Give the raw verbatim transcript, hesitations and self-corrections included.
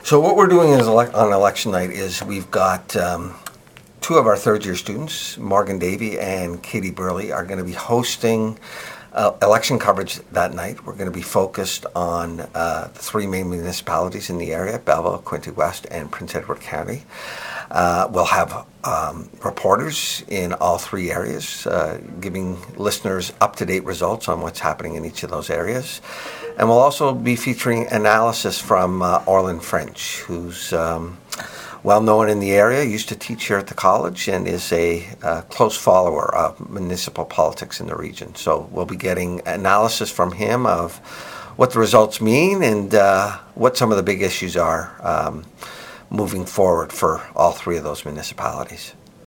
So what we're doing is elec on election night is we've got um, two of our third-year students, Morgan Davey and Katie Burley, are going to be hosting uh, election coverage that night. We're going to be focused on uh, the three main municipalities in the area, Belleville, Quinte West, and Prince Edward County. Uh, we'll have um, reporters in all three areas, uh, giving listeners up-to-date results on what's happening in each of those areas. And we'll also be featuring analysis from uh, Orlin French, who's um, well known in the area, used to teach here at the college, and is a uh, close follower of municipal politics in the region. So we'll be getting analysis from him of what the results mean and uh, what some of the big issues are um, moving forward for all three of those municipalities.